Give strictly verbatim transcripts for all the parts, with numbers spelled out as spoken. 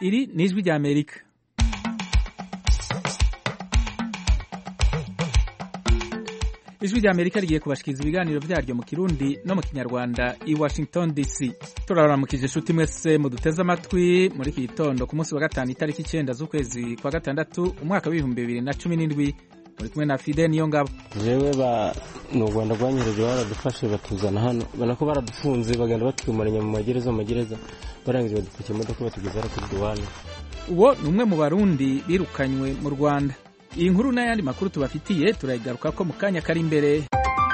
Iri ni ijwi rya Amerika. Ijwi rya Amerika rigiye kubashikiriza ibiganiro vyaryo mu Kirundi no mu Kinyarwanda i Washington D C. Turaramukije shuti mwese muduteze amatwi muri iki gitondo ku munsi wa gatanu itariki icenda z'ukwezi kwa gatandatu umwaka w'ibihumbi bibiri na cumi n'indwi. Muri kumwe na Fide Niyongabo. Jewe ba no Rwanda rwanyereje baradufashe batuzana hano banako baradufunze bagenda batwumaranya mu magereza mu magereza barangiza badupakira imodoka batugeza kuri duwane. Uwo ni umwe mu Barundi birukanywe mu Rwanda. Iyi nkuru n'ayandi makuru tubafitiye turayigaruka ko mu kanya kari imbere.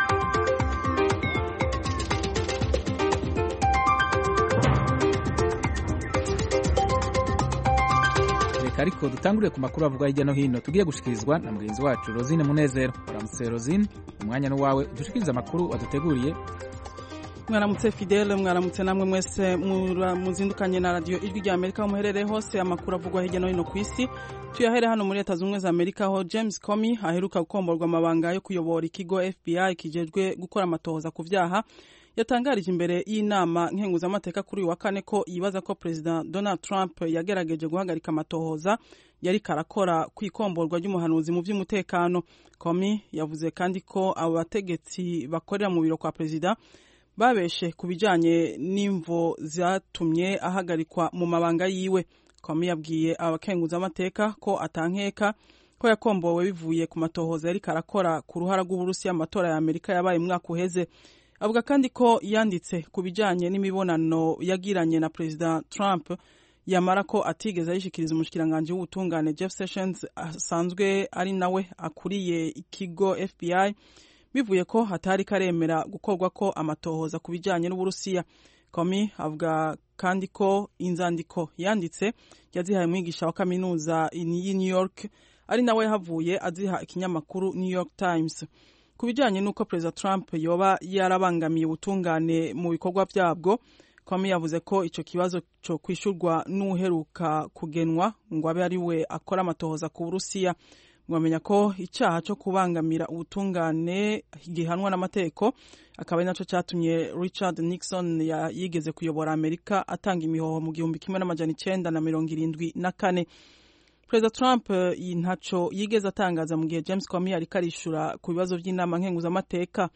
Ariko dutanguriye ku makuru avugwa hirya no hino tugiye gushikirizwa na mugenzi wacu Rosine Munezero. Uramutse Rosine, umwanya ni wawe udushikiriza amakuru waduteguriye. Mwaramutse Fidele, mwaramutse namwe mwese muzindukanye na radio Ijwi rya Amerika muherereye hose. Amakuru avugwa hirya no hino ku isi tuyahere hano muri Leta Zunze za Amerika aho James Comey aheruka gukomborwa amabanga yo kuyobora ikigo F B I kijejwe gukora amatohoza ku vyaha yatangarije imbere y'inama nkenguzamateka kuri uyu wa kane ko yibaza ko President Donald Trump yagerageje guhagarika amatohoza yari karakora kwikomborwa ry'umuhanuzi mu by'umutekano. Comey yavuze kandi ko abo bategetsi bakorera mu biro kwa President babeshe kubijanye n'imvo zatumye ahagarikwa mu mabanga yiwe. Comey yabwiye abakenguzamateka ko atankeka ko yakombowe bivuye ku matohoza yari karakora ku ruhara rw'Uburusiya amatora ya Amerika yabaye mu mwaka uheze. Avuga kandi ko yanditse ku bijanye n'imibonano yagiranye na President Trump yamara ko atigeze ayishikiriza umushikiranganje w'ubutungane Jeff Sessions asanzwe ari nawe akuriye ikigo F B I bivuye ko hatari karemera gukorwa ko amatohoza ku bijanye n'Uburusiya. Comey avuga kandi ko inzandiko yanditse yazihaye mwigisha wa kaminuza y'i New York ari nawe havuye aziha ikinyamakuru New York Times. Kubijanye nuko President Trump yoba yarabangamiye ubutungane mu bikorwa byabwo, Comey yavuze ko ico kibazo cyo kwishurwa n'uheruka kugenwa ngo abe ari we akora amatohoza ku Burusiya. Mwamenya ko icyaha cyo kubangamira ubutungane gihanwa n'amategeko akaba ari naco cyatumye Richard Nixon yigeze kuyobora Amerika atanga imihoho mu gihumbi kimwe n'amajana icenda na mirongo irindwi na kane. President Trump ntaco yigeze atangaza mu gihe James Comey ariko arishura ku bibazo by'inama nkenguzamateka.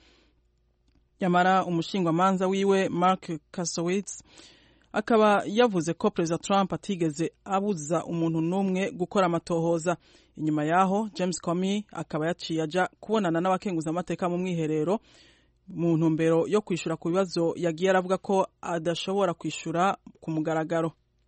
Yamara umushingwamanza wiwe Mark Kasowitz akaba yavuze ko President Trump atigeze abuza umuntu n'umwe gukora amatohoza. Inyuma yaho James Comey akaba yaciye aja kubonana n'abakenguzamateka mu mwiherero mu ntumbero yo kwishura ku bibazo yagiye aravuga ko adashobora kwishura ku mugaragaro.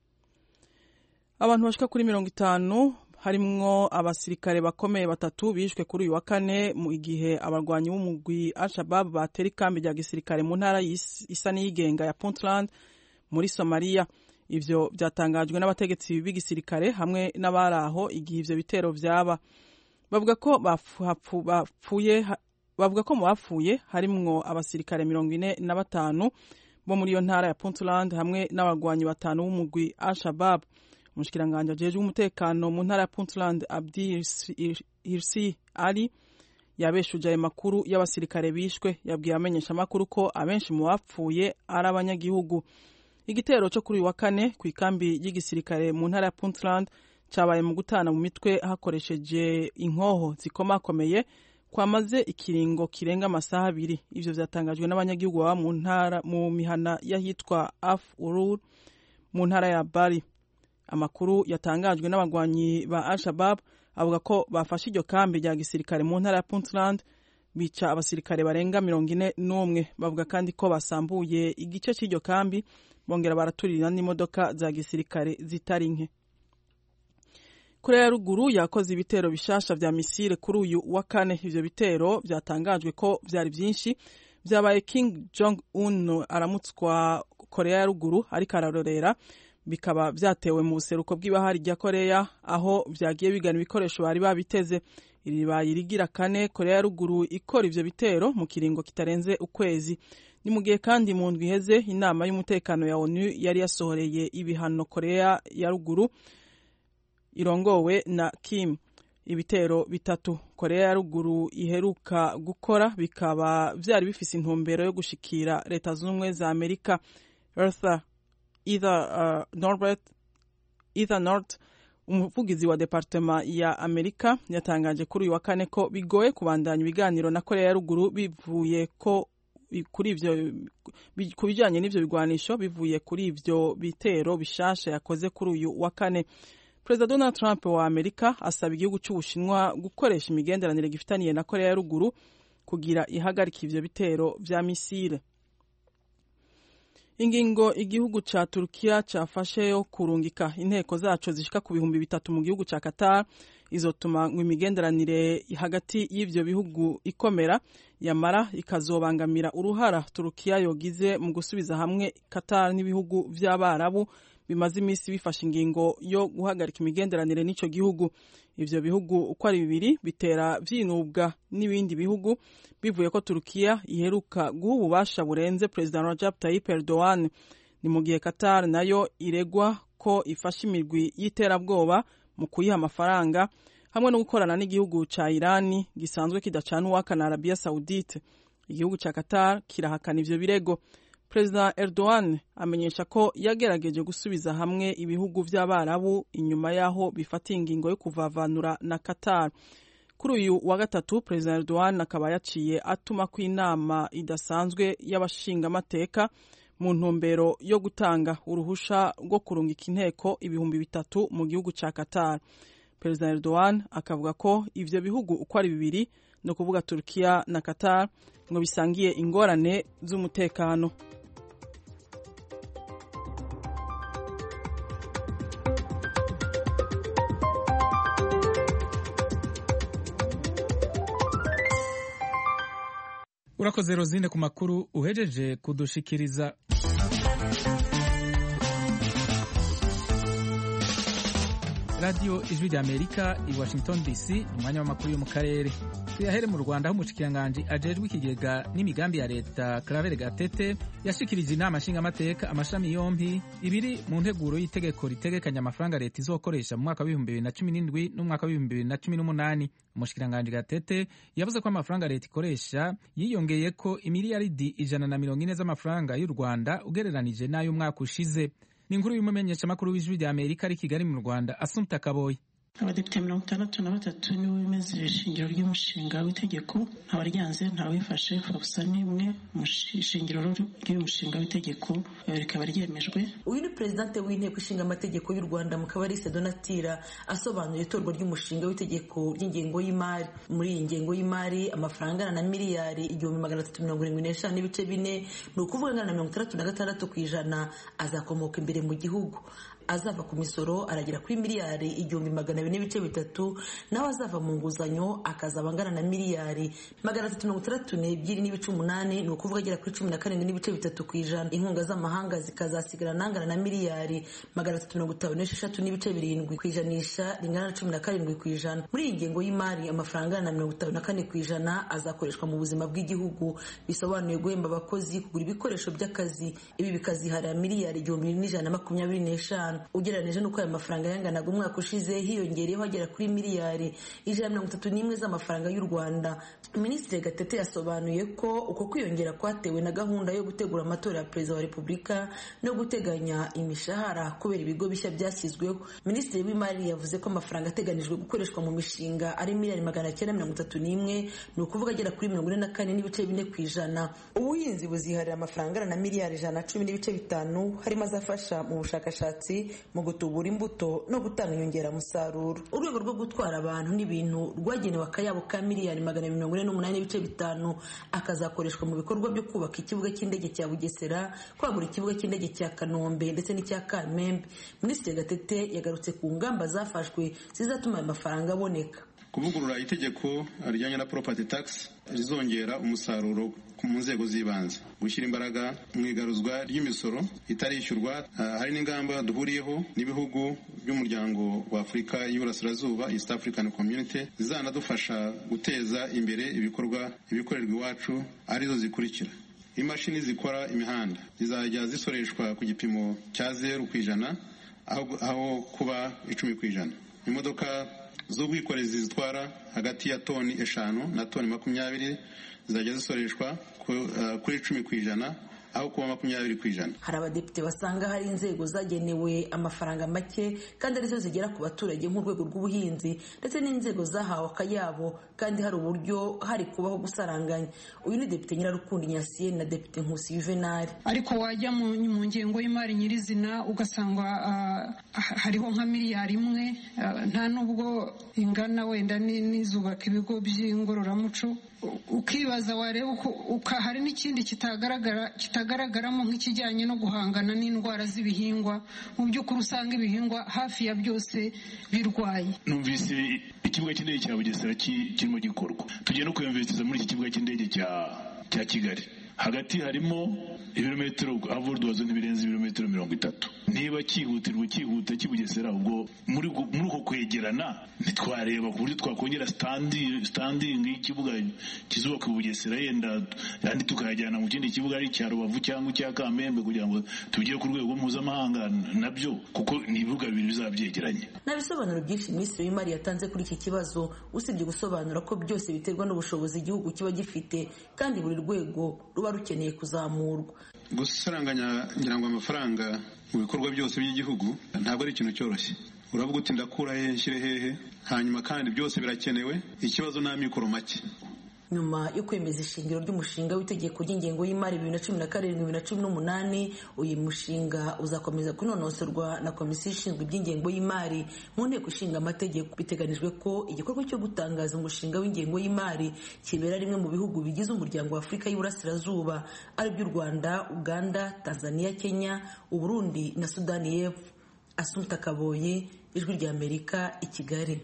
Abantu bashika kuri mirongo itanu harimwo abasirikare bakomeye batatu bishwe kuri uyu wa kane mu gihe abarwanyi b'umugwi Al-Shabaab batera ikambi rya gisirikare mu ntara isa n'iyigenga ya Puntland muri Somalia. Ivyo byatangajwe n'abategetsi b'igisirikare hamwe n'abaraho igihe ivyo bitero vyaba. Bavuga ko bapfuye bavuga ko mu bapfuye harimwo abasirikare mirongo ine na batanu bo muri iyo ntara ya Puntland hamwe n'abarwanyi batanu b'umugwi Al-Shabaab. Umushikiranganje ajejwe umutekano mu ntara ya Puntland Abdi Hirsi Ali yabeshuje ayo makuru y'abasirikare bishwe. Yabwiye amenyesha makuru ko abenshi mu bapfuye ari abanyagihugu. Igitero cyo kuri wa kane ku ikambi y'igisirikare mu ntara ya Puntland cabaye mu gutana mu mitwe hakoresheje inkoho zikomakomeye kwamaze ikiringo kirenga amasaha abiri. Ivyo vyatangajwe n'abanyagihugu baba mu ntara mu mihana yahitwa Af Urur mu ntara ya Bari. Amakuru yatangajwe n'abagwanyi ba Al-Shabaab avuga ko bafashe iryo kambi rya gisirikare mu ntara ya Puntland bica abasirikare barenga mirongo ine n'umwe. Bavuga kandi ko basambuye igice cy'iryo kambi bongera baraturira n'imodoka za gisirikare zitari nke. Korea ya ruguru yakoze ibitero bishasha vya misile kuri uyu wa kane. Ivyo bitero vyatangajwe ko vyari vyinshi vyabaye Kim Jong Un aramutswa Korea ya ruguru ariko ararorera, bikaba vyatewe mu buseruko bw'ibahari rya Korea aho vyagiye bigana ibikoresho bari babiteze. Iri bayirigira kane Korea ya ruguru ikora ivyo bitero mu kiringo kitarenze ukwezi. Ni mu gihe kandi mu ndwi iheze inama y'umutekano ya ONU yari yasohoreye ibihano Korea ya ruguru irongowe na Kim. Ibitero bitatu Korea ya ruguru iheruka gukora bikaba vyari bifise intumbero yo gushikira Leta Zunze za Amerika. Eartha either uh, Norbert Heather Nauert, umuvugizi wa departema ya Amerika, yatangaje kuri uyu wa kane ko bigoye kubandanya ibiganiro na Korea ya ruguru bivuye ko kuri ivyo kubijanye n'ivyo bigwanisho bivuye kuri ivyo bitero bishasha yakoze kuri uyu wa kane. Perezida Donald Trump wa Amerika asaba igihugu cy'Ubushinwa gukoresha imigenderanire gifitaniye na Korea ya ruguru kugira ihagarika ivyo bitero vya misile. Ingingo igihugu ca Turkiya cafashe yo kurungika inteko zaco zishika ku bihumbi bitatu mu gihugu ca Qatar izotuma ngo imigenderanire hagati y'ivyo bihugu ikomera, yamara ikazobangamira uruhara Turkiya yogize mu gusubiza hamwe Qatar n'ibihugu vy'Abarabu bimaze imisi bifashe ingingo yo guhagarika imigenderanire n'ico gihugu. Ivyo bihugu uko ari bibiri bitera vyinubwa n'ibindi bihugu bivuye ko Turkiya iheruka guha ububasha burenze President Recep Tayyip Erdogan. Ni mu gihe Qatar nayo iregwa ko ifashe imirwi y'iterabwoba mu kuyiha amafaranga hamwe no gukorana n'igihugu ca Irani gisanzwe kidacana uwaka na Arabia Saudite. Igihugu ca Qatar kirahakana ivyo birego. President Erdogan amenyesha ko yagerageje gusubiza hamwe ibihugu vy'Abarabu inyuma yaho bifatiye ingingo yo kuvavanura na Qatar. Kuri uyu wa gatatu President Erdogan akaba yaciye atuma ku inama idasanzwe y'abashinga amateka mu ntumbero yo gutanga uruhusha rwo kurungika inteko ibihumbi bitatu mu gihugu ca Qatar. President Erdogan akavuga ko ivyo bihugu uko ari bibiri, no kuvuga Turkiya na Qatar, ngo bisangiye ingorane z'umutekano. Urakoze Rosine ku makuru uhejeje kudushikiriza. Radio Ijwi rya Amerika i Washington D C, umwanya w'amakuru yo mu karere. Tuyahere mu Rwanda aho umushikiranganji ajejwe ikigega n'imigambi ya leta Claver Gatete yashikirije inama nshingamateka amashami yompi ibiri mu nteguro y'itegeko ritegekanya amafaranga leta izokoresha mu mwaka w'ibihumbi bibiri na cumi n'indwi n'umwaka w'ibihumbi bibiri na cumi n'umunani. Umushikiranganji Gatete yavuze ko amafaranga leta ikoresha yiyongeye ko imiliyaridi ijana na mirongo ine z'amafaranga y'u Rwanda ugereranije n'ayo umwaka ushize. Ni inkuru y'umumenyeshamakuru w'Ijwi rya Amerika ari Kigali mu Rwanda, Assumpta Kaboyi. Abadepite mirongo itandatu na batatu nibo bemeza ishingiro ry'umushinga w'itegeko, ntabaryanze ntawifashe gusa nimwe mu ishingiro ry'umushinga w'itegeko rikaba ryemejwe. Uyu ni Presidente w'inteko ishinga amategeko y'u Rwanda Mukabalisa Donatira asobanuye itorwa ry'umushinga w'itegeko ry'ingengo y'imari. Muri iyi ngengo y'imari amafaranga na miliyari igihumbi magana atatu mirongo irindwi n'eshanu n'ibice bine, ni ukuvuga angana na mirongo itandatu na gatandatu ku ijana azakomoka imbere mu gihugu. Azava ku misoro aragera kuri miliyari igihumbi magana abiri n'ibice bitatu, naho azava mu nguzanyo akazaba angana na miliyari magana atatu mirongo itandatu n'ebyiri n'ibice umunani, ni ukuvuga agera kuri cumi na karindwi n'ibice bitatu ku ijana. Inkunga z'amahanga zikazasigara nangana na miliyari magana atatu mirongo itanu n'esheshatu n'ibice birindwi ku ijanisha, ringana na cumi na karindwi ku ijana. Muri iyi ngengo y'imari amafaranga na mirongo itanu na kane ku ijana azakoreshwa mu buzima bw'igihugu, bisobanuye guhemba abakozi, kugura ibikoresho by'akazi. Ibi bikaziharira miliyari igihumbi n'ijana na makumyabiri n'eshanu. Ugereranije n'uko aya mafaranga yanganaga umwaka ushize, hiyongereyeho agera kuri miliyari ijana na mirongo itatu n'imwe z'amafaranga y'u Rwanda. Minisitiri Gatete yasobanuye ko uko kwiyongera kwatewe na gahunda yo gutegura amatora ya Perezida wa Repubulika no guteganya imishahara kubera ibigo bishya byashyizweho. Minisitiri w'imari yavuze ko amafaranga ateganijwe gukoreshwa mu mishinga ari miliyari magana cyenda mirongo itatu n'imwe, ni ukuvuga agera kuri mirongo ine na kane n'ibice bine ku ijana. Ubuhinzi buziharira amafaranga na miliyari ijana na cumi n'ibice bitanu, harimo azafasha mu bushakashatsi, mu gutubura imbuto no gutanga inyongeramusaruro. Urwego rwo gutwara abantu n'ibintu rwagenewe akayabo ka miliyari magana mirongo ine n'umunani n'ibice bitanu, akazakoreshwa mu bikorwa byo kubaka ikibuga cy'indege cya Bugesera, kwagura ikibuga cy'indege cya Kanombe ndetse n'icya Kamembe. Minisitiri Gatete yagarutse ku ngamba zafashwe zizatuma aya mafaranga aboneka. Kuvugurura itegeko rijyanye na property tax rizongera umusaruro mu nzego z'ibanze, gushyira imbaraga mu igaruzwa ry'imisoro itarishyurwa. Hari n'ingamba duhuriyeho n'ibihugu by'umuryango wa Afurika y'Iburasirazuba, East African Community, zizanadufasha guteza imbere ibikorwa ibikorerwa iwacu, arizo zikurikira: imashini zikora imihanda zizajya zisoreshwa ku gipimo cya zeru ku ijana aho kuba icumi ku ijana. Imodoka z'ubwikorezi zitwara hagati ya toni eshanu na toni makumyabiri zizajya zisoreshwa kuri icumi ku ijana aho kuba makumyabiri ku ijana. Hari abadepite basanga hari inzego zagenewe amafaranga make kandi arizo zigera ku baturage nk'urwego rw'ubuhinzi ndetse n'inzego zahawe akayabo kandi hari uburyo hari kubaho gusaranganya. Uyu ni Depite Nyirarukundo Nyasiyeni na Depite Nkusi Juvenal. Ariko wajya mu ngengo y'imari nyirizina ugasanga uh, hariho nka miliyari imwe uh, nta nubwo ingana wenda n'izubaka ibigo by'ingororamuco, ukibaza wareba uka hari n'ikindi kitagaragara kitagaragaramo nk'ikijyanye no guhangana n'indwara z'ibihingwa. Mu by'ukuri usanga ibihingwa hafi ya byose birwaye. Numvise ikibuga cy'indege cya Bugesera kirimo gikorwa, tugiye no kwiyumviriza muri iki kibuga cy'indege cya cya Kigali. Hagati harimo ibirometero avurwazo ntibirenze ibirometero mirongo itatu. Niba cyihutirwa cyihuta kibugesera, ubwo muri muri uko kwegerana ntitwareba ku buryo twakongera standing standing y'ikibuga kizubaka Bugesera yenda yandi tukajyana mu kindi kibuga ari cya Rubavu cyangwa cya Kamembe kugira ngo tugire ku rwego mpuzamahanga nabyo, kuko ni ibibuga bibiri bizabyegeranye. Nabisobanuro byinshi Minisitiri w'Imari yatanze kuri iki kibazo, usibye gusobanura ko byose biterwa n'ubushobozi igihugu kiba gifite kandi buri rwego ruba rukeneye kuzamurwa. Gusaranganya ngira ngo amafaranga mu bikorwa byose by'igihugu ntabwo ari ikintu cyoroshye. Uravuga uti ndakura hehe nshyire hehe, hanyuma kandi byose birakenewe, ikibazo nta mikoro make. Nyuma yo kwemeza ishingiro ry'umushinga w'itegeko ry'ingengo y'imari bibiri na cumi na karindwi bibiri na cumi n'umunani, uyu mushinga uzakomeza kunonosorwa na komisiyo ishinzwe iby'ingengo y'imari mu nteko ishinga amategeko. Biteganijwe ko igikorwa cyo gutangaza umushinga w'ingengo y'imari kibera rimwe mu bihugu bigize umuryango wa Afurika y'Iburasirazuba ari by'u Rwanda, Uganda, Tanzania, Kenya, Uburundi na Sudani y'Epfo. Assumpta Kaboye, Ijwi ry'Amerika, i Kigali.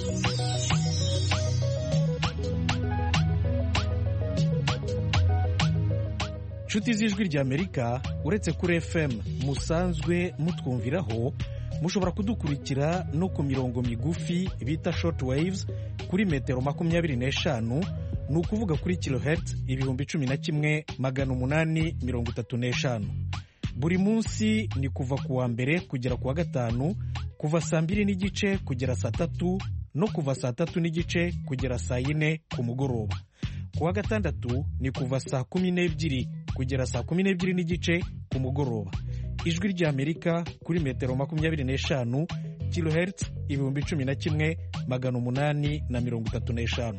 Inshuti z'Ijwi ry'Amerika, uretse kuri F M musanzwe mutwumviraho, mushobora kudukurikira no ku mirongo migufi bita short waves kuri metero makumyabiri n'eshanu, ni ukuvuga kuri kilohertz ibihumbi cumi na kimwe magana umunani mirongo itatu n'eshanu. Buri munsi ni kuva ku wa mbere kugera ku wa gatanu, kuva saa mbiri n'igice kugera saa tatu no kuva saa tatu n'igice kugera saa yine ku mugoroba. Ku wa gatandatu ni kuva saa kumi n'ebyiri kugera saa kumi n'ebyiri n'igice ku mugoroba. Ijwi ry'Amerika kuri metero makumyabiri n'eshanu, kilohertz ibihumbi cumi na kimwe magana umunani na mirongo itatu n'eshanu.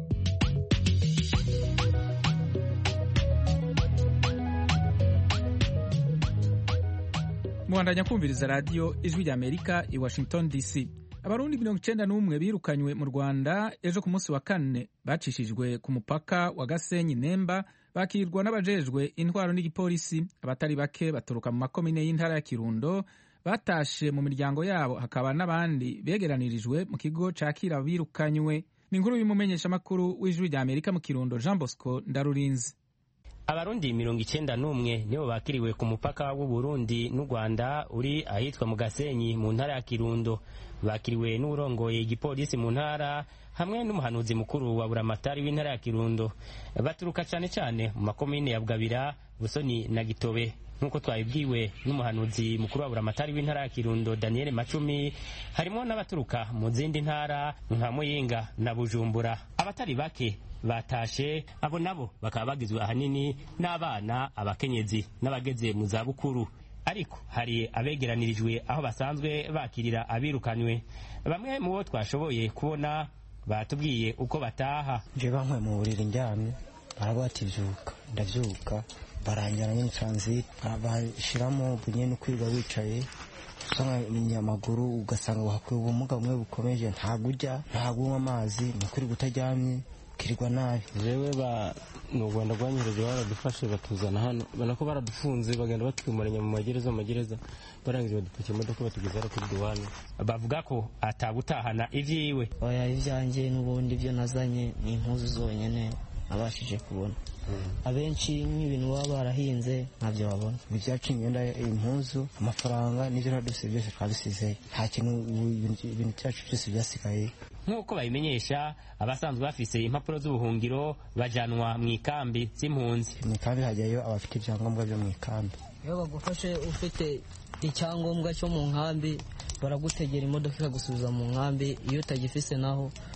Muhandanya kumviriza radio Ijwi ry'Amerika i Washington D C. Abarundi mirongo icenda n'umwe birukanywe mu Rwanda ejo ku munsi wa kane bacishijwe ku mupaka wa Gasenyi Nemba, bakirwa n'abajejwe intwaro n'igipolisi. Abatari bake baturuka mu makomine y'intara ya Kirundo batashe mu miryango yabo, hakaba n'abandi begeranirijwe mu kigo cakira birukanywe. Ni inkuru y'umumenyesha makuru w'Ijwi ry'Amerika mu Kirundo, Jean Bosco Ndarurinzi. Abarundi mirongo icenda n'umwe nibo bakiriwe ku mupaka w'u Burundi n'u Rwanda uri ahitwa mu Gasenyi mu ntara ya Kirundo. Bakiriwe n'urongoye igipolisi mu ntara hamwe n'umuhanuzi mukuru wa Buramatari w'intara ya Kirundo. Baturuka cyane cyane mu makomine ya Bugabira, Busoni na Gitobe. Nkuko twabibwiwe n'umuhanuzi mukuru wa Buramatari w'intara ya Kirundo Daniel Macumi, harimo n'abaturuka mu zindi ntara nka Muyinga na Bujumbura. Abatari bake batashe, abo nabo bakaba bagizwe ahanini n'abana, abakenyezi n'abageze mu za bukuru. Ariko hari abegeranirijwe aho basanzwe bakirira abirukanywe. Bamwe mu bo twashoboye kubona batubwiye uko bataha. Je bankwe mu buriri njyamye, barabativyuka ndavyuka, baranjyana nyine transit, bashiramo bunye no kwiga wicaye, usanga inyamaguru ugasanga wakuye ubumuga bumwe bukomeje, ntabwo ujya ntabwo unywa amazi, ni kuri gutaryamye kirirwa nabi. Jewe ba no Rwanda rwanyereje baradufashe batuzana hano, banako baradufunze bagenda batwimuranya mu magereza mu magereza, barangije badupakira imodoka batugeza kuri duwane. Bavuga ko atabutahana ivyiwe. Oya, ivyanjye n'ubundi byo nazanye ni impuzu zonyene abashije kubona. Abenshi n'ibintu baba barahinze ntabyo babona. Ibyacu imyenda, impuzu, amafaranga n'ibyo raduse byose twabisize, nta kintu ibintu cyacu byose byasigaye. Nk'uko babimenyesha, abasanzwe bafise impapuro z'ubuhungiro bajanwa mu ikambi z'impunzi. Mu ikambi hajyayo abafite ibyangombwa byo mu ikambi. Iyo bagufashe ufite icyangombwa cyo mu nkambi, baragutegera imodoka ikagusubiza mu nkambi. Iyo utagifise naho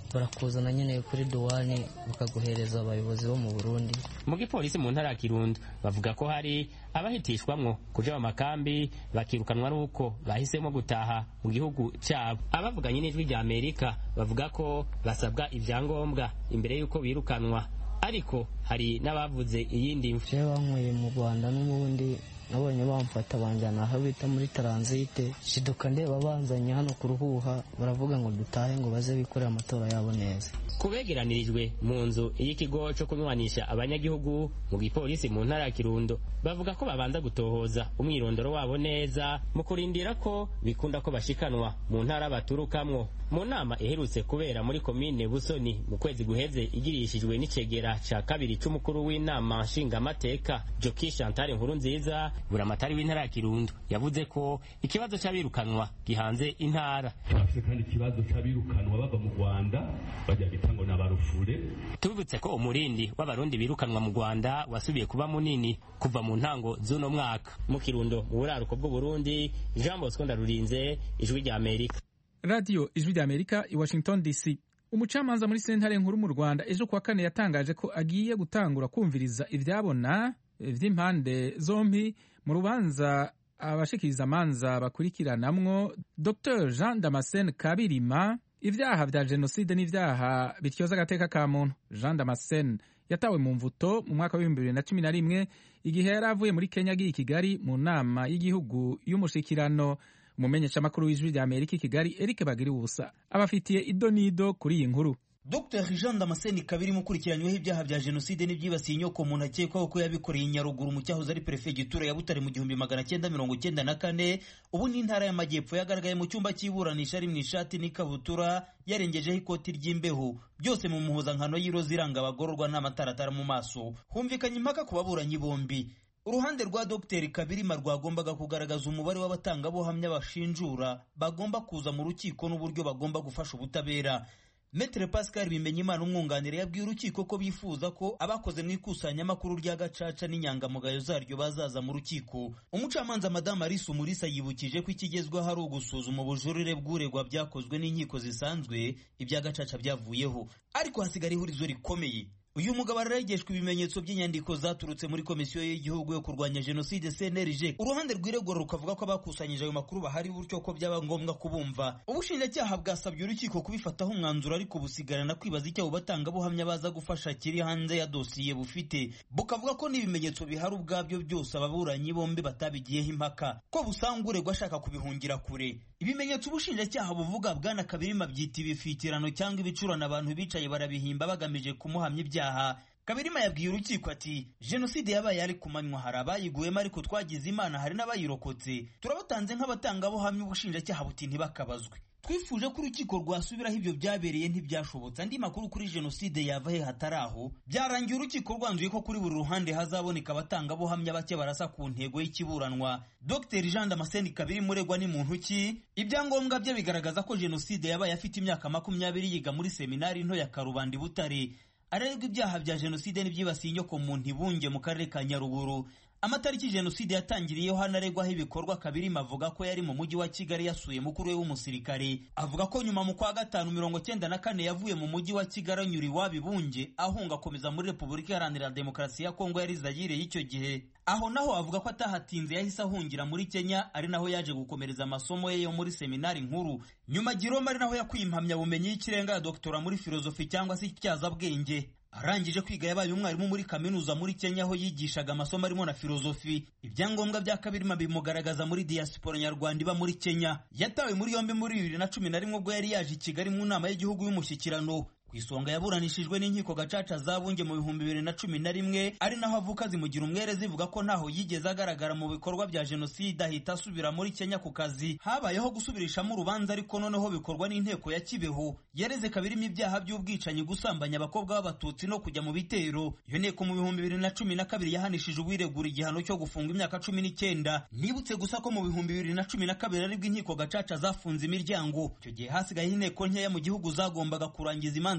barakuzana nyine kuri duwani bakaguhereza abayobozi bo mu Burundi. Mu gipolisi mu ntara ya Kirundo bavuga ko hari abahitishwamwo kuja mu makambi bakirukanwa nuko bahisemo gutaha mu gihugu cyabo. Abavuganye n'ijwi rya Amerika bavuga ko basabwa ivyangombwa imbere yuko birukanwa, ariko hari n'abavuze iyindi mfu. Je bankuye mu Rwanda n'ubundi nabonye bamfata banjyana aho bita muri transite, shiduka ndeba banzanye hano kuruhuha, baravuga ngo dutahe ngo baze bikorera amatora yabo neza. Kubegeranirijwe mu nzu y'ikigo cyo kunywanisha abanyagihugu mu gipolisi mu ntara ya Kirundo bavuga ko babanza gutohoza umwirondoro wabo neza mu kurindira ko bikunda ko bashikanwa mu ntara baturukamwo. Mu nama iherutse kubera muri komine Busoni mu kwezi guheze igirishijwe n'icegera ca kabiri c'umukuru w'inama nshingamateka Joki Chantal Nkurunziza, buramatari w'intara ya Kirundo yavuze ko ikibazo c'abirukanwa gihanze intara. Bafite kandi ikibazo c'abirukanwa bava mu Rwanda bajya gitango n'abarufure. Tubibutse ko umurindi w'abarundi birukanwa mu Rwanda wasubiye kuba munini kuva mu ntango z'uno mwaka. Mu Kirundo mu buraruko bw'u Burundi, Jean Bosco Ndarurinze, ijwi rya Amerika. Radio ijwi rya Amerika i Washington D C. Umucamanza muri sentare nkuru mu Rwanda ejo kuwa kane yatangaje ko agiye gutangura kumviriza ivyabona vy'impande zombi mu rubanza abashikiriza amanza bakurikiranamwo Docteur Jean Damascene Kabirima ivyaha vya jenoside n'ivyaha bityoza agateka ka muntu. Jean Damascene yatawe mu mvuto mu mwaka w'ibihumbi bibiri na cumi na rimwe igihe yari avuye muri Kenya agiye i Kigali mu nama y'igihugu y'umushikirano. Umumenyesha makuru w'ijwi rya Amerika i Kigali Eric Bagiriwubusa abafitiye idonido kuri iyi nkuru. Docteur Jean Damascene Kabirima ukurikiranyweho ibyaha bya jenoside n'ibyibasiye inyoko muntu akekwaho ko yabikoreye i Nyaruguru mu cyahoze ari perefegitura ya Butare mu gihumbi magana cyenda mirongo cyenda na kane, ubu ni intara y'Amajyepfo, yagaragaye mu cyumba cy'iburanisha ari mu ishati n'ikabutura yarengejeho ikoti ry'imbeho, byose mu muhuzankano y'iroza iranga abagororwa n'amataratara mu maso. Humvikanye impaka ku baburanyi bombi. Uruhande rwa Docteur Kabirima rwagombaga kugaragaza umubare w'abatangabuhamya bashinjura bagomba kuza mu rukiko n'uburyo bagomba gufasha ubutabera. Maître Pascal Bimenyimana umwunganira yabwiye urukiko ko bifuza ko abakoze mu ikusanyamakuru rya Gacaca n'inyangamugayo zaryo bazaza mu rukiko. Umucamanza Madame Alice Umulisa yibukije ko ikigezweho hari ugusuzuma ubujurire bw'uregwa byakozwe n'inkiko zisanzwe, ibya Gacaca byavuyeho, ariko hasigara ihurizo rikomeye. Uyu mugabo ararengeshwa ibimenyetso by'inyandiko zaturutse muri komisiyo y'igihugu yo kurwanya jenoside C N R G. Uruhande rw'iregura rukavuga ko abakusanyije ayo makuru bahari buryo ko byaba ngombwa kubumva. Ubushinjacyaha bwasabye urukiko kubifataho umwanzuro, ariko busigarana kwibaza icyo batanga buhamya baza gufasha kiri hanze ya dosiye bufite. Bukavuga ko n'ibimenyetso bihari ubwabyo byose ababuranyi bombi batabigiyeho impaka, ko busanga uregwa ashaka kubihungira kure. Ibimenyetso ubushinjacyaha buvuga Bwana Kabirima byita ibifitirano cyangwa ibicurano abantu bicaye barabihimba bagamije kumuhamya ibyaha. Kabirima yabwiye urukiko ati jenoside yabaye ari kumanywa, hari abayiguyemo ariko twagize Imana hari n'abayirokotse, turabatanze nk'abatangabuhamya, ubushinjacyaha buti ntibakabazwe. Twifuje ko urukiko rwasubiraho ibyo byabereye ntibyashobotse. Andi makuru kuri jenoside yava he hataraho, byarangiye urukiko rwanzuye ko kuri buri ruhande hazaboneka abatangabuhamya bake barasa ku ntego y'ikiburanwa. Docteur Jean Damascene Kabirima uregwa ni muntu ki? Ibyangombwa bye bigaragaza ko jenoside yabaye afite imyaka makumyabiri yiga muri seminari nto ya Karubanda Butare. Arerwa ibyaha bya jenoside n'ibyibasiye inyoko muntu Ibunge mu karere ka Nyaruguru. Amatariki jenoside yatangiriyeho hanaregwaho ibikorwa. Kabirima avuga ko yari mu mujyi wa Kigali yasuye mukuru we w'umusirikare. Avuga ko nyuma mu kwa gatanu mirongo cyenda na kane yavuye mu mujyi wa Kigali anyura iwabo Ibunge ahunga akomeza muri Repubulika Iharanira Demokarasi ya Kongo yari Zaire y'icyo gihe. Aho naho avuga ko atahatinze yahise ahungira muri Kenya, ari naho yaje gukomereza amasomo ye yo muri seminari nkuru. Nyuma Giroma ari naho yakwiye impamyabumenyi y'ikirenga ya doktora muri filozofi cyangwa se icyazabwenge. Arangije kwiga yabaye umwarimu muri kaminuza muri Kenya aho yigishaga amasomo arimo na filozofi. Ibyangombwa bya Kabirima bimugaragaza muri diaspora nyarwanda iba muri Kenya. Yatawe muri yombi muri bibiri na cumi na rimwe ubwo yari yaje i Kigali mu nama y'igihugu y'umushyikirano. Ku isonga yaburanishijwe n'inkiko Gacaca zabunge mu bihumbi bibiri na cumi na rimwe, ari naho avuka zimugira umwere zivuga ko naho yigeze agaragara mu bikorwa bya jenoside ahita asubira muri Kenya ku kazi. Habayeho gusubirishamo urubanza, ariko noneho bikorwa n'inteko ya Kibeho. Yareze Kabirima ibyaha by'ubwicanyi, gusambanya abakobwa b'abatutsi no kujya mu bitero. Iyo nteko mu bihumbi bibiri na cumi na kabiri yahanishije uwiregura igihano cyo gufunga imyaka cumi n'icyenda. Nibutse gusa ko mu bihumbi bibiri na cumi na kabiri aribwo inkiko Gacaca zafunze imiryango. Icyo gihe hasigaye inteko nkeya mu gihugu zagombaga kurangiza imanza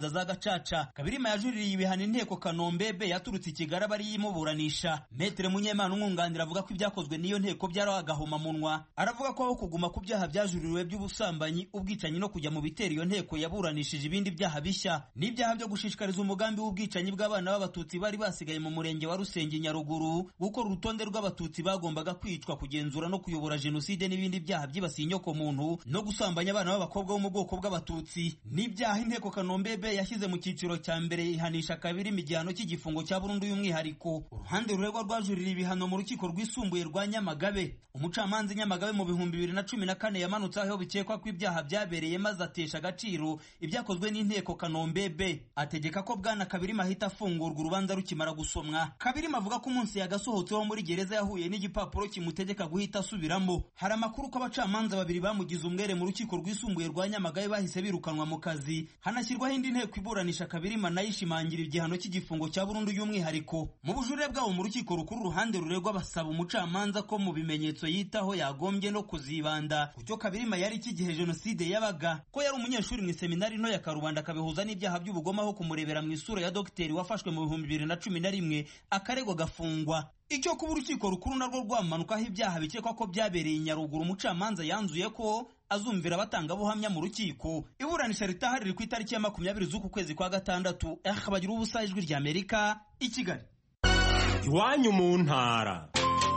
imanza za gacaca. Kabirima yajuririye ibihano inteko Kanombebe yaturutse i Kigali bari yimuburanisha. Metre Munyemana umwunganira avuga ko ibyakozwe n'iyo nteko byaraho agahoma munwa. Aravuga ko aho kuguma ku byaha byajuririwe by'ubusambanyi, ubwicanyi no kujya mu bitero iyo nteko yaburanishije ibindi byaha bishya n'ibyaha byo gushishikariza umugambi w'ubwicanyi bw'abana b'abatutsi bari basigaye mu murenge wa Rusenge Nyaruguru, gukora urutonde rw'abatutsi bagombaga kwicwa, kugenzura no kuyobora jenoside n'ibindi byaha byibasiye inyoko muntu no gusambanya abana b'abakobwa bo mu bwoko bw'abatutsi. N'ibyaha inteko Kanombebe yashyize mu cyiciro cya mbere ihanisha kabiri imigihano cy'igifungo cya burundu y'umwihariko. Uruhande ruregwa rwajurira ibihano mu rukiko rwisumbuye rwa Nyamagabe. Umucamanza Nyamagabe mu bihumbi bibiri na cumi na kane yamanutse aho bikekwa ko ibyaha byabereye maze atesha agaciro ibyakozwe n'inteko Kanombebe, ategeka ko bwana Kabirima ahita afungurwa urubanza rukimara gusomwa. Kabirima avuga ko umunsi yagasohotseho muri gereza yahuye n'igipapuro kimutegeka guhita asubiramo. Hari amakuru ko abacamanza babiri bamugize umwere mu rukiko rwisumbuye rwa Nyamagabe bahise birukanwa mu kazi, hanashyirwaho indi nteko iburanisha Kabirima nayo ishimangira igihano cy'igifungo cya burundu y'umwihariko. Mu bujurire bwabo mu rukiko rukuru, uruhande ruregwa basaba umucamanza ko mu bimenyetso yitaho yagombye no kuzibanda ku cyo Kabirima yari iki gihe jenoside yabaga, ko yari umunyeshuri mu seminari nto ya Karubanda akabihuza n'ibyaha by'ubugome aho kumurebera mu isura ya dogiteri wafashwe mu bihumbi bibiri na cumi na rimwe akaregwa gafungwa. Icyo kuba urukiko rukuru narwo rwamanukaho ibyaha bikekwa ko byabereye i Nyaruguru, umucamanza yanzuye ko azumvira abatangabuhamya mu rukiko. Iburanisha ritahari riri ku itariki ya makumyabiri z'uku kwezi kwa gatandatu. Eh, bagira ubusa ijwi rya Amerika i Kigali. Iwanyu mu ntara.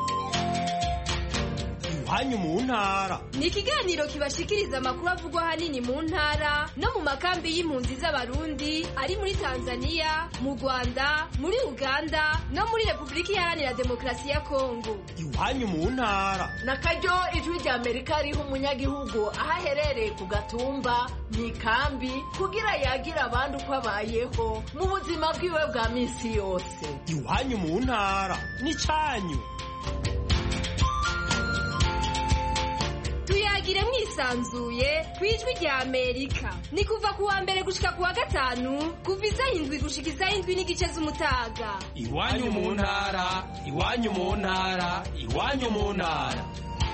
Iwanyu mu ntara ni ikiganiro kibashikiriza amakuru avugwa hanini mu ntara no mu makambi y'impunzi z'abarundi ari muri Tanzania, mu Rwanda, muri Uganda no muri Repubulika Iharanira Demokarasi ya Kongo. Iwanyu mu ntara nakaryo ijwi rya Amerika riha umunyagihugu aho aherereye ku gatumba, mu ikambi, kugira yagira abandi uko abayeho mu buzima bwiwe bwa minsi yose. Iwanyu mu ntara ni cyanyu. Tuyagire mwisanzuye kwijwi rya Amerika. Ni kuva ku wa mbere gushika ku wa gatanu, kuva isaha indwi gushika isaha indwi n'igice z'umutaga. Iwanyu mu ntara, iwanyu mu ntara, iwanyu mu ntara.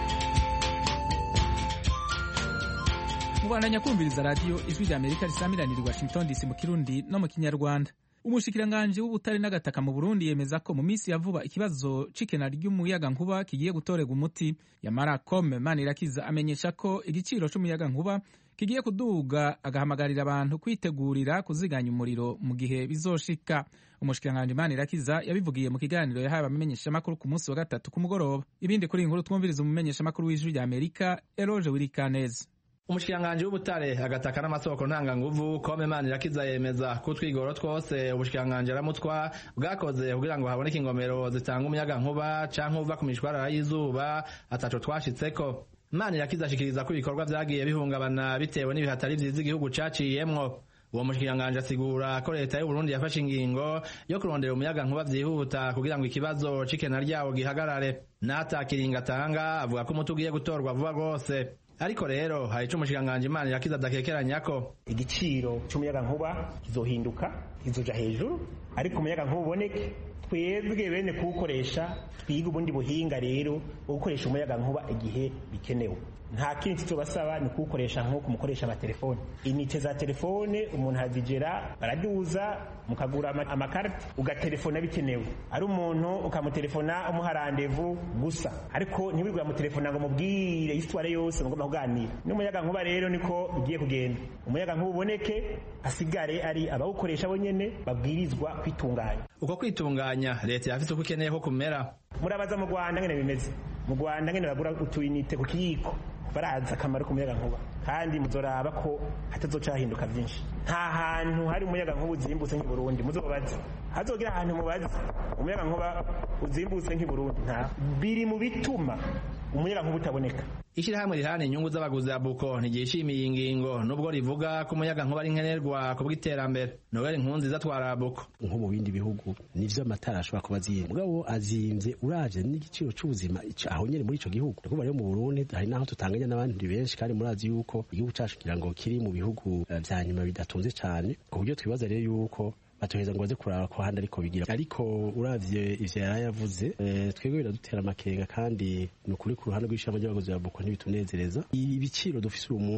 Mubandanya kumviriza radio ijwi rya Amerika risamiranira i Washington D C mu Kirundi no mu Kinyarwanda. Umushikiranganje w'ubutare n'agataka mu Burundi yemeza ko mu minsi ya vuba ikibazo c'ikena ry'umuyaga nkuba kigiye gutorega umuti. Yamara Kome Manirakiza amenyesha ko igiciro c'umuyaga nkuba kigiye kuduga, agahamagarira abantu kwitegurira kuziganya umuriro mu gihe bizoshika. Umushikiranganje Manirakiza yabivugiye mu kiganiro yahaye abamenyesha makuru ku munsi wa gatatu ku mugoroba. Ibindi kuri inkuru twumviriza umumenyesha makuru w'ijwi rya Amerika Eloge Wirikaneze. Umushikiranganje w'ubutare agataka n'amasoko ntanganguvu Kome Manirakiza yemeza ko twigoro twose ubushikiranganje aramutwa bwakoze kugira ngo haboneke ingomero zitanga umuyaga nkuba canke uva ku mishwarara y'izuba ataco twashitseko. Manirakiza ashikiriza ko ibikorwa vyagiye bihungabana bitewe n'ibihatari vyiza igihugu caciyemwo. Uwo mushikiranganje asigura ko leta y'u Burundi yafashe ingingo yo kurondera umuyaga nkuba vyihuta kugira ngo ikibazo c'ikena ryawo gihagarare. N'atakiringa atanga avuga ko umuti ugiye gutorwa vuba rwose. Ariko rero hari ico umushikiranganje Manirakiza adakekeranya ko igiciro c'umuyaga nkuba kizohinduka, kizoja hejuru, ariko umuyaga nkuba uboneke twebwe bene kuwukoresha twiga ubundi buhinga rero bwo gukoresha umuyaga nkuba igihe bikenewe. Nta kindi tuzobasaba ni kuwukoresha nko kumukoresha amatelefone, inite za telefone umuntu azigera baraduza mukagura amakarita ugatelefona bikenewe, ari umuntu ukamutelefona umuha randevu gusa, ariko ntiwigura mutelefona ngo mubwire histoire yose mugomba kuganira. N'umuyaga nkuba rero niko bigiye kugenda, umuyaga nkuba uboneke asigare ari abawukoresha bonyene babwirizwa kwitunganya. Uko kwitunganya leta yafite uko ikeneye ko kumera. Murabaza mu Rwanda ngene bimeze, mu Rwanda ngene bagura utuyinite ku kiyiko, baraza akamaro k'umuyaga nkuba, kandi muzoraba ko hatazoca hahinduka byinshi. Nta hantu hari umuyaga nkuba uzimbutse nk'i Burundi muzobaze, hazogira ahantu mubaze umuyaga nkuba uzimbutse nk'i Burundi, nta biri mu bituma umuyaga nkuba utaboneka. Ishirahamwe rihana inyungu z'abaguzi ya Buko ntigishimiye ingingo nubwo rivuga ko umuyaga nkuba ari nkenerwa ku bw'iterambere. Noel Nkunziza atwara Buko. Nko mu bindi bihugu nivyo amatara ashobora kuba azimvye, mugabo azimvye uravye n'igiciro c'ubuzima aho nyene muri ico gihugu. Kuko bari mu Burundi hari naho tutanganya n'abandi benshi, kandi murazi yuko igihugu cacu kugira ngo kiri mu bihugu vya nyuma bidatunze cane, ku buryo twibaza rero yuko batoheza ngo baze kuraba ko handi ariko bigira. Ariko uravye ivyo yari yavuze, e, twebwe biradutera amakenga, kandi ni ukuri ku ruhande rw'ishamba ry'abaguzi ba Buko ntibitunezereza. Ibiciro dufise uyu munsi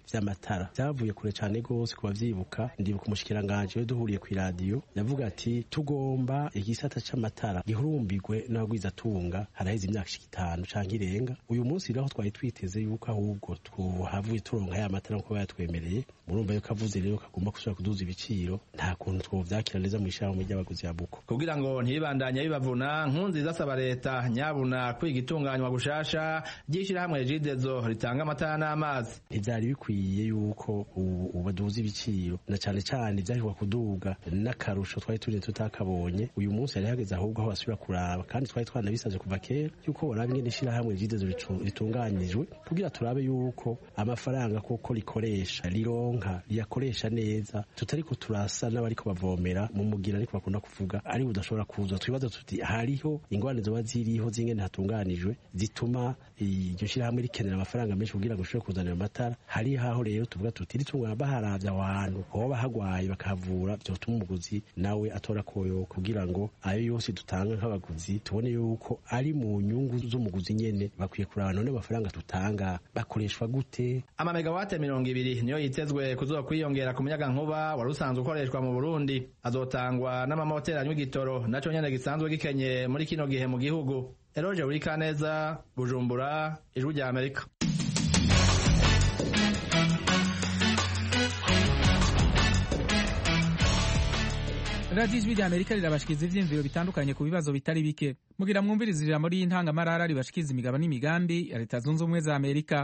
vy'amatara vyavuye kure cane gose ku bavyibuka. Ndibuka umushikiranganje duhuriye ku radio yavuga ati tugomba igisata c'amatara gihurumbirwe n'abagwiza tunga haraheze imyaka itanu canke irenga. Uyu munsi rero twari twiteze yuko ahubwo twahavuye turonka ya matara nko bayatwemereye. Murumva yuko avuze rero kagomba kusubira kuduza ibiciro, nta kuntu twovyakira neza mu ishyirahamwe ry'abaguzi ya buko. Kugira ngo ntibandanye bibavuna, Nkurunziza asaba leta nyabuna kwiga itunganywa gushasha ry'ishyirahamwe Regideso ritanga amatara n'amazi. Ntivyari bikwiye yuko ubaduza ibiciro, na cane cane vyahirwa kuduga n'akarusho twari turi tutakabonye. Uyu munsi yari hageze ahubwo aho basubira kuraba, kandi twari twanabisaje kuva kera yuko boraba ingene ishyirahamwe Regideso ritunganijwe kugira turabe yuko amafaranga koko rikoresha rironka riyakoresha neza, tutariko turasa n'abariko bavomera mu mugira ariko bakunda kuvuga ari budashobora kuza. Twibaza tuti hariho ingorane zoba ziriho zingene hatunganijwe zituma iryo shyirahamwe rikenera amafaranga menshi kugira ngo ushobore kuzanira amatara. Hari haho rero tuvuga tuti ritungana baharavya abantu aho bahagwaye bakahavura, vyotuma umuguzi nawe atora koyo kugira ngo ayo yose dutanga nk'abaguzi tubone yuko ari mu nyungu z'umuguzi nyene. Bakwiye kuraba none amafaranga tutanga bakoreshwa gute. Ama megawate mirongo ibiri niyo yitezwe kuzoba kwiyongera ku muyaga nkuba wari usanzwe ukoreshwa mu Burundi, azotangwa n'amamoteri anywa igitoro naco nyene gisanzwe gikenye muri kino gihe mu gihugu. Eroje Urikaneza, Bujumbura, Ijwi rya Amerika. Radio Ijwi rya Amerika rirabashikiza ivyiyumviro bitandukanye ku bibazo bitari bike. Mugira mwumvirize ijambo ry'intangamarara ribashikiza imigabo n'imigambi ya Leta Zunze Ubumwe za Amerika.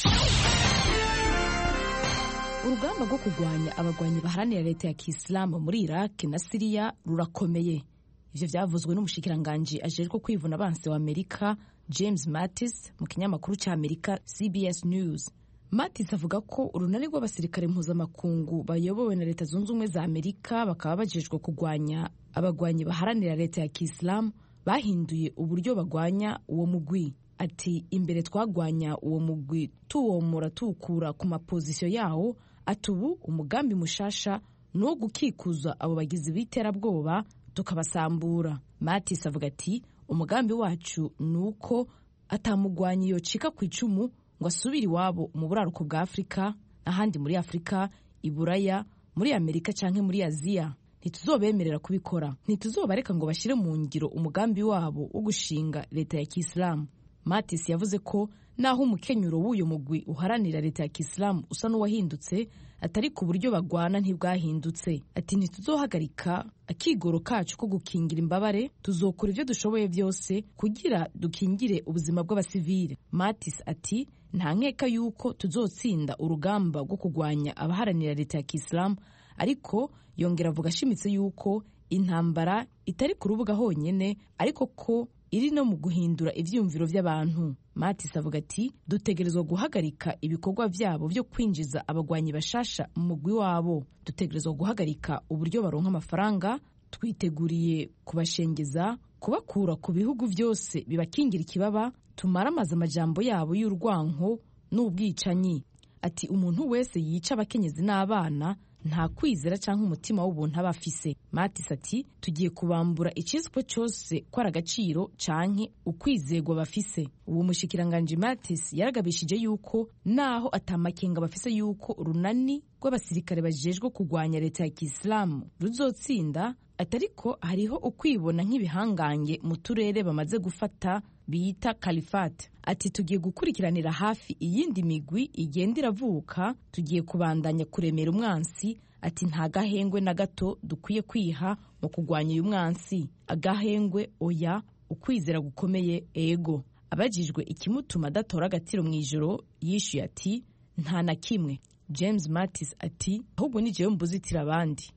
Urugamba rwo kurwanya abagwanyi baharanira leta ya Kisilamu muri Iraq na Syria rurakomeye. Ivyo vyavuzwe n'umushikiranganje ajejwe kwivuna abansi wa Amerika James Mattis mu kinyamakuru ca Amerika C B S News. Mattis avuga ko urunani rw'abasirikare mpuzamakungu bayobowe na Leta Zunze Ubumwe za Amerika bakaba bajejwe kurwanya abagwanyi baharanira leta ya Kisilamu bahinduye uburyo bagwanya uwo mugwi. Ati imbere twagwanya uwo mugwi tuwomora tukura ku mapozisiyo yawo, atubu umugambi mushasha no gukikuza abo bagizi b'iterabwoba tukabasambura. Mattis avuga ati umugambi wacu nuko atamugwanyi yocika ku icumu ngo asubire iwabo mu buraruko bwa Afrika n'ahandi muri Afrika, Iburaya, muri Amerika canke muri Aziya. Ntituzobemerera kubikora, ntituzobareka ngo bashire mu ngiro umugambi wabo wo gushinga leta ya Kisilamu. Mattis yavuze ko naho umukenyuro w'uyu mugwi uharanira leta ya Kisilamu usa n'uwahindutse, atari ku buryo bagwana ntibwahindutse. Ati ntituzohagarika akigoro kacu ko gukingira imbabare, tuzokora ivyo dushoboye byose kugira dukingire ubuzima bw'abasivile. Mattis ati nta nkeka yuko tuzotsinda urugamba rwo kurwanya abaharanira leta ya Kisilamu, ariko yongera avuga ashimitse yuko intambara itari ku rubuga honyene, ariko ko iri no mu guhindura ivyumviro vy'abantu. Mattis avuga ati dutegerezwa guhagarika ibikorwa vyabo vyo kwinjiza abagwanyi bashasha mu mugwi wabo, dutegerezwa guhagarika uburyo baronka amafaranga, twiteguriye kubashengeza, kubakura ku bihugu vyose bibakingira ikibaba, tumaramaza amajambo yabo y'urwanko n'ubwicanyi. Ati umuntu wese yica abakenyezi n'abana nta kwizera canke umutima w'ubuntu aba afise. Mattis ati tugiye kubambura icizwe cyose kwara agaciro canke ukwizegwa bafise. Uwo mushikiranganje Mattis yaragabishije yuko naho atamakenga bafise yuko urunani rw'abasirikare bajejwe kurwanya leta ya Kisilamu ruzotsinda, atariko hariho ukwibona nk'ibihangange mu turere bamaze gufata bita Kalifate. Ati tugiye gukurikiranira hafi iyindi migwi igenda iravuka, tugiye kubandanya kuremera umwansi. Ati nta gahengwe na gato dukwiye kwiha mu kurwanya uyu mwansi. Agahengwe oya, ukwizera gukomeye ego. Abajijwe ikimutuma adatora agatiro mu ijoro yishuye ati nta na kimwe. James Mattis ati ahubwo ni jewe mbuzitira abandi.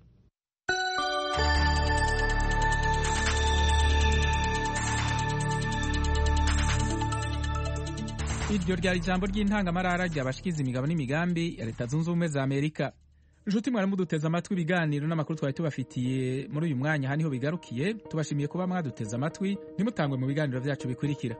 Iryo ryari ijambo ry'intangamarara ryabashikiza imigabo n'imigambi ya Leta Zunze Ubumwe za Amerika. Nshuti mwari muduteze amatwi ibiganiro n'amakuru twari tubafitiye muri uyu mwanya, haniho bigarukiye. Tubashimiye kuba mwaduteze amatwi, ntimutangwe mu biganiro vyacu bikurikira.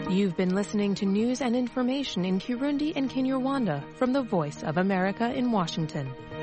You've been listening to news and information in Kirundi and Kinyarwanda from the Voice of America in Washington.